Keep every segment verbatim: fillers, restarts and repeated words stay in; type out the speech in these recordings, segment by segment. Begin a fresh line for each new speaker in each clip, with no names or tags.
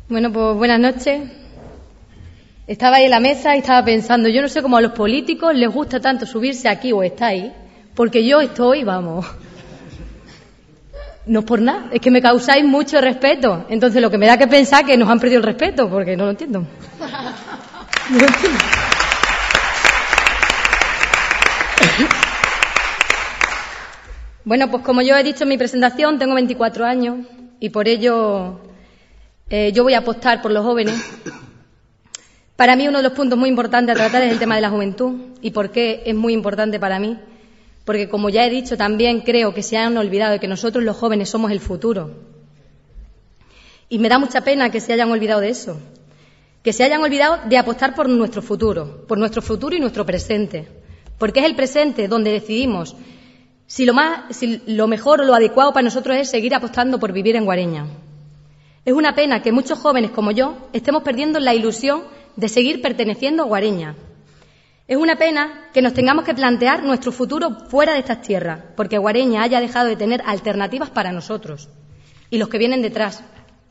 Bueno, pues buenas noches. Estaba ahí en la mesa y estaba pensando, yo no sé cómo a los políticos les gusta tanto subirse aquí o estar ahí, porque yo estoy, vamos, no es por nada, es que me causáis mucho respeto. Entonces lo que me da que pensar que nos han perdido el respeto, porque no lo entiendo. No lo entiendo. Bueno, pues como yo he dicho en mi presentación, tengo veinticuatro años y por ello eh, yo voy a apostar por los jóvenes. Para mí uno de los puntos muy importantes a tratar es el tema de la juventud. ¿Y por qué es muy importante para mí? Porque, como ya he dicho, también creo que se han olvidado de que nosotros los jóvenes somos el futuro. Y me da mucha pena que se hayan olvidado de eso. Que se hayan olvidado de apostar por nuestro futuro, por nuestro futuro y nuestro presente. Porque es el presente donde decidimos si lo, más, si lo mejor o lo adecuado para nosotros es seguir apostando por vivir en Guareña. Es una pena que muchos jóvenes como yo estemos perdiendo la ilusión de seguir perteneciendo a Guareña. Es una pena que nos tengamos que plantear nuestro futuro fuera de estas tierras, porque Guareña haya dejado de tener alternativas para nosotros y los que vienen detrás.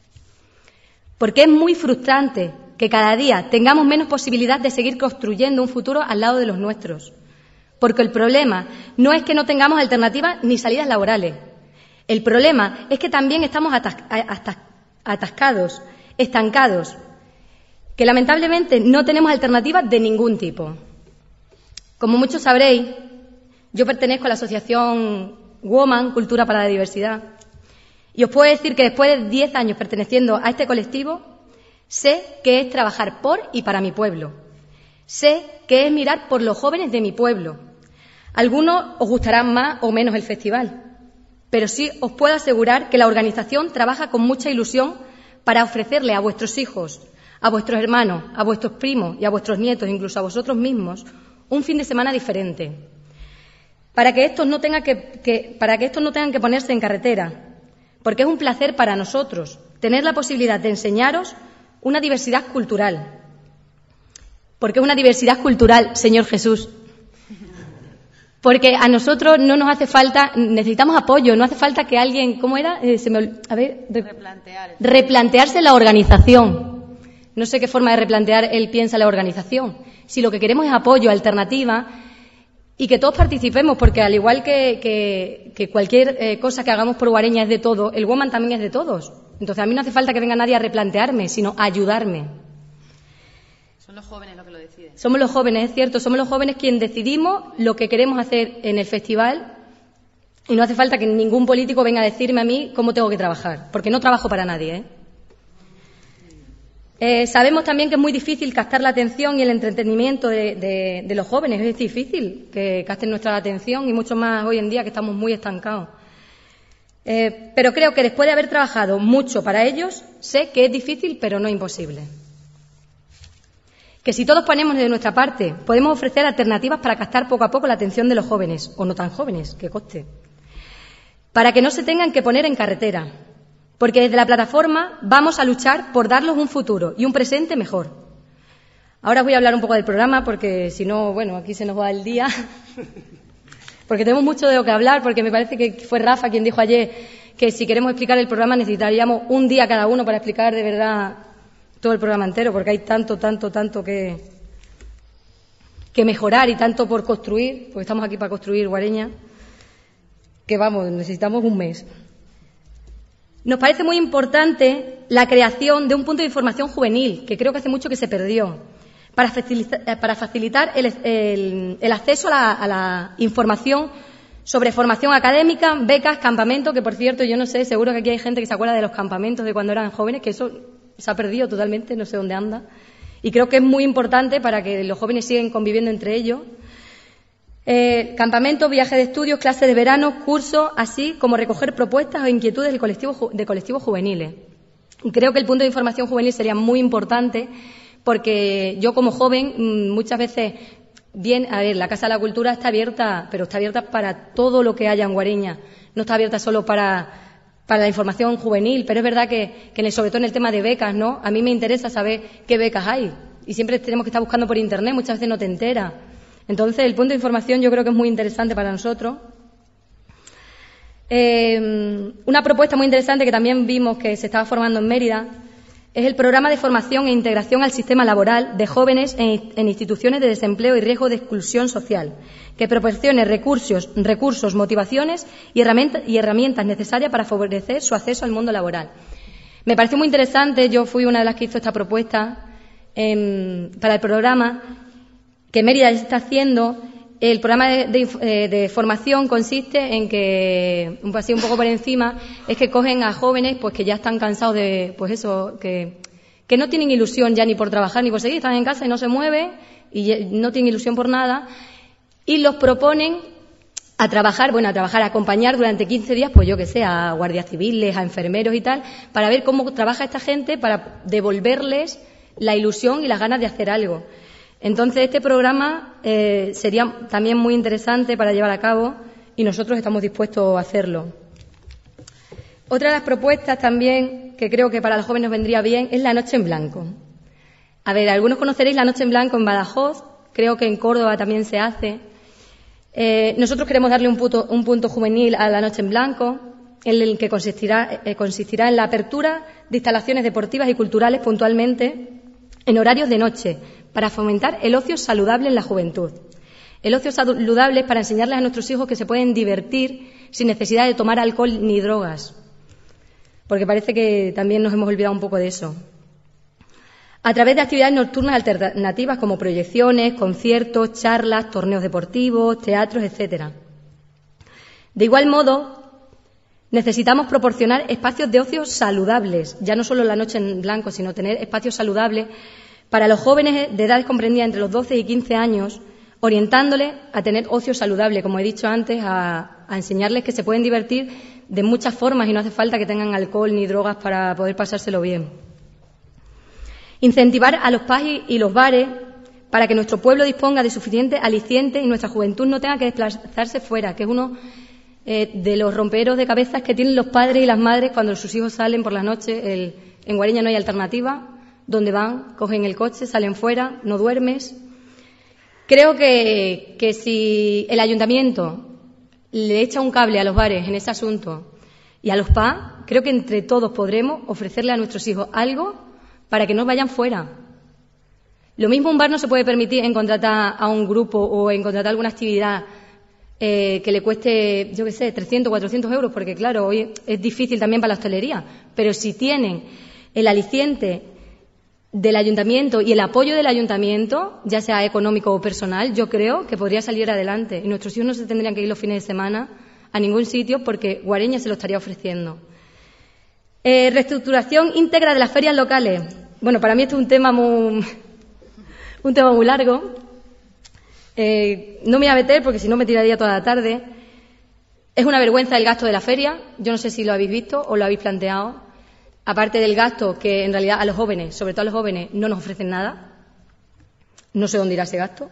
Porque es muy frustrante que cada día tengamos menos posibilidad de seguir construyendo un futuro al lado de los nuestros. Porque el problema no es que no tengamos alternativas ni salidas laborales. El problema es que también estamos atas- atas- atascados, estancados, que lamentablemente no tenemos alternativas de ningún tipo. Como muchos sabréis, yo pertenezco a la asociación Woman, Cultura para la Diversidad, y os puedo decir que después de diez años perteneciendo a este colectivo, sé que es trabajar por y para mi pueblo. Sé que es mirar por los jóvenes de mi pueblo. Algunos os gustarán más o menos el festival, pero sí os puedo asegurar que la organización trabaja con mucha ilusión para ofrecerle a vuestros hijos, a vuestros hermanos, a vuestros primos y a vuestros nietos, incluso a vosotros mismos, un fin de semana diferente, para que estos no tengan que, que, para que estos no tengan que ponerse en carretera, porque es un placer para nosotros tener la posibilidad de enseñaros una diversidad cultural. Porque es una diversidad cultural, Señor Jesús. Porque a nosotros no nos hace falta, necesitamos apoyo, no hace falta que alguien, ¿cómo era? Eh, se me, a ver, re, Replantear. replantearse la organización. No sé qué forma de replantear él piensa la organización. Si lo que queremos es apoyo, alternativa, y que todos participemos, porque al igual que, que, que cualquier eh, cosa que hagamos por Guareña es de todo, el Woman también es de todos. Entonces a mí no hace falta que venga nadie a replantearme, sino a ayudarme.
Son los jóvenes los que lo deciden.
Somos los jóvenes, es cierto, somos los jóvenes quienes decidimos lo que queremos hacer en el festival y no hace falta que ningún político venga a decirme a mí cómo tengo que trabajar, porque no trabajo para nadie, ¿eh? Eh, sabemos también que es muy difícil captar la atención y el entretenimiento de, de, de los jóvenes. Es difícil que capten nuestra atención y mucho más hoy en día que estamos muy estancados. Eh, pero creo que después de haber trabajado mucho para ellos, sé que es difícil pero no imposible. Que si todos ponemos de nuestra parte, podemos ofrecer alternativas para captar poco a poco la atención de los jóvenes, o no tan jóvenes, que coste, para que no se tengan que poner en carretera. Porque desde la plataforma vamos a luchar por darles un futuro y un presente mejor. Ahora os voy a hablar un poco del programa, porque si no, bueno, aquí se nos va el día. Porque tenemos mucho de lo que hablar, porque me parece que fue Rafa quien dijo ayer que si queremos explicar el programa necesitaríamos un día cada uno para explicar de verdad todo el programa entero, porque hay tanto, tanto, tanto que, que mejorar y tanto por construir, porque estamos aquí para construir Guareña, que vamos, necesitamos un mes. Nos parece muy importante la creación de un punto de información juvenil, que creo que hace mucho que se perdió, para facilitar, para facilitar el, el, el acceso a la, a la información sobre formación académica, becas, campamentos, que por cierto, yo no sé, seguro que aquí hay gente que se acuerda de los campamentos de cuando eran jóvenes, que eso se ha perdido totalmente, no sé dónde anda, y creo que es muy importante para que los jóvenes sigan conviviendo entre ellos. Eh, campamentos, viajes de estudios, clases de verano, cursos, así como recoger propuestas o inquietudes de colectivos, de colectivos juveniles. Y creo que el punto de información juvenil sería muy importante porque yo como joven muchas veces, bien, a ver, la Casa de la Cultura está abierta, pero está abierta para todo lo que haya en Guareña, no está abierta solo para, para la información juvenil, pero es verdad que, que en el, sobre todo en el tema de becas, ¿no? A mí me interesa saber qué becas hay y siempre tenemos que estar buscando por internet, muchas veces no te enteras. Entonces, el punto de información yo creo que es muy interesante para nosotros. Eh, una propuesta muy interesante que también vimos que se estaba formando en Mérida es el Programa de Formación e Integración al Sistema Laboral de Jóvenes en, en Instituciones de Desempleo y Riesgo de Exclusión Social, que proporcione recursos, recursos motivaciones y herramientas, y herramientas necesarias para favorecer su acceso al mundo laboral. Me pareció muy interesante, yo fui una de las que hizo esta propuesta eh, para el programa, que Mérida está haciendo. El programa de, de, de formación consiste en que, así un poco por encima, es que cogen a jóvenes pues que ya están cansados de, pues eso, que, que no tienen ilusión ya ni por trabajar ni por seguir, están en casa y no se mueven y no tienen ilusión por nada, y los proponen a trabajar, bueno, a trabajar, a acompañar durante quince días, pues yo que sé, a guardias civiles, a enfermeros y tal, para ver cómo trabaja esta gente, para devolverles la ilusión y las ganas de hacer algo. Entonces, este programa eh, sería también muy interesante para llevar a cabo y nosotros estamos dispuestos a hacerlo. Otra de las propuestas también que creo que para los jóvenes vendría bien es la Noche en Blanco. A ver, algunos conoceréis la Noche en Blanco en Badajoz, creo que en Córdoba también se hace. Eh, nosotros queremos darle un punto, un punto juvenil a la Noche en Blanco, en el que consistirá, eh, consistirá en la apertura de instalaciones deportivas y culturales puntualmente en horarios de noche, para fomentar el ocio saludable en la juventud. El ocio saludable es para enseñarles a nuestros hijos que se pueden divertir sin necesidad de tomar alcohol ni drogas, porque parece que también nos hemos olvidado un poco de eso. A través de actividades nocturnas alternativas como proyecciones, conciertos, charlas, torneos deportivos, teatros, etcétera. De igual modo, necesitamos proporcionar espacios de ocio saludables, ya no solo la Noche en Blanco, sino tener espacios saludables para los jóvenes de edades comprendidas entre los doce y quince años, orientándoles a tener ocio saludable, como he dicho antes, a, a enseñarles que se pueden divertir de muchas formas y no hace falta que tengan alcohol ni drogas para poder pasárselo bien. Incentivar a los pubs y los bares para que nuestro pueblo disponga de suficiente aliciente y nuestra juventud no tenga que desplazarse fuera, que es uno eh, de los romperos de cabezas que tienen los padres y las madres cuando sus hijos salen por la noche. El, en Guareña no hay alternativa. Donde van, cogen el coche, salen fuera, no duermes. Creo que, que si el ayuntamiento le echa un cable a los bares en ese asunto y a los pubs, creo que entre todos podremos ofrecerle a nuestros hijos algo para que no vayan fuera. Lo mismo un bar no se puede permitir en contratar a un grupo o en contratar alguna actividad eh, que le cueste, yo qué sé, trescientos, cuatrocientos euros, porque claro, hoy es difícil también para la hostelería, pero si tienen el aliciente del ayuntamiento y el apoyo del ayuntamiento, ya sea económico o personal, yo creo que podría salir adelante. Y nuestros hijos no se tendrían que ir los fines de semana a ningún sitio porque Guareña se lo estaría ofreciendo. Eh, reestructuración íntegra de las ferias locales. Bueno, para mí esto es un tema muy, un tema muy largo. Eh, no me voy a meter porque si no me tiraría toda la tarde. Es una vergüenza el gasto de la feria. Yo no sé si lo habéis visto o lo habéis planteado. Aparte del gasto que en realidad a los jóvenes, sobre todo a los jóvenes, no nos ofrecen nada. No sé dónde irá ese gasto.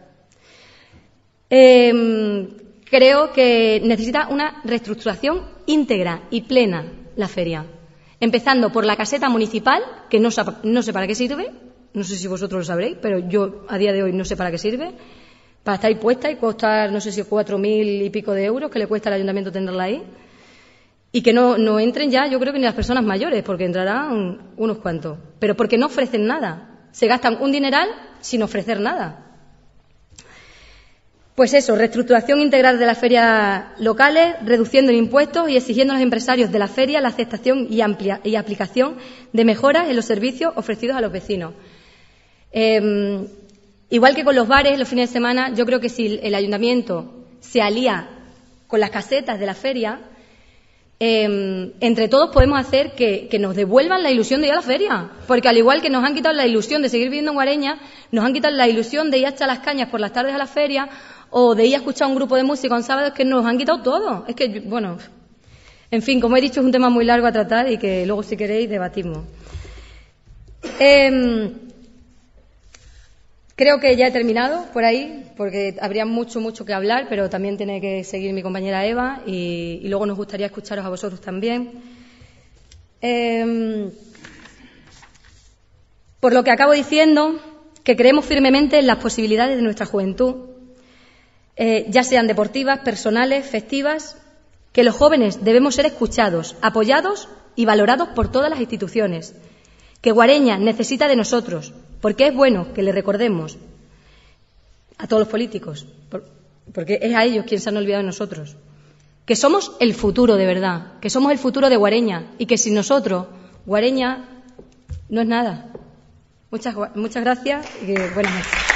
Eh, creo que necesita una reestructuración íntegra y plena la feria. Empezando por la caseta municipal, que no, no sé para qué sirve, no sé si vosotros lo sabréis, pero yo a día de hoy no sé para qué sirve, para estar ahí puesta y costar, no sé si cuatro mil y pico de euros que le cuesta al ayuntamiento tenerla ahí. Y que no, no entren ya, yo creo que ni las personas mayores, porque entrarán unos cuantos. Pero porque no ofrecen nada. Se gastan un dineral sin ofrecer nada. Pues eso, reestructuración integral de las ferias locales, reduciendo impuestos y exigiendo a los empresarios de la feria la aceptación y, amplia, y aplicación de mejoras en los servicios ofrecidos a los vecinos. Eh, igual que con los bares los fines de semana, yo creo que si el ayuntamiento se alía con las casetas de la feria, Eh, entre todos podemos hacer que, que nos devuelvan la ilusión de ir a la feria, porque al igual que nos han quitado la ilusión de seguir viviendo en Guareña, nos han quitado la ilusión de ir a echar las cañas por las tardes a la feria o de ir a escuchar un grupo de música un sábado. Es que nos han quitado todo. Es que, bueno, en fin, como he dicho, es un tema muy largo a tratar y que luego, si queréis, debatimos. Eh, Creo que ya he terminado por ahí, porque habría mucho, mucho que hablar, pero también tiene que seguir mi compañera Eva y, y luego nos gustaría escucharos a vosotros también. Eh, por lo que acabo diciendo, que creemos firmemente en las posibilidades de nuestra juventud, eh, ya sean deportivas, personales, festivas, que los jóvenes debemos ser escuchados, apoyados y valorados por todas las instituciones, que Guareña necesita de nosotros, porque es bueno que le recordemos a todos los políticos, porque es a ellos quienes se han olvidado de nosotros, que somos el futuro de verdad, que somos el futuro de Guareña y que sin nosotros Guareña no es nada. Muchas, muchas gracias y buenas noches.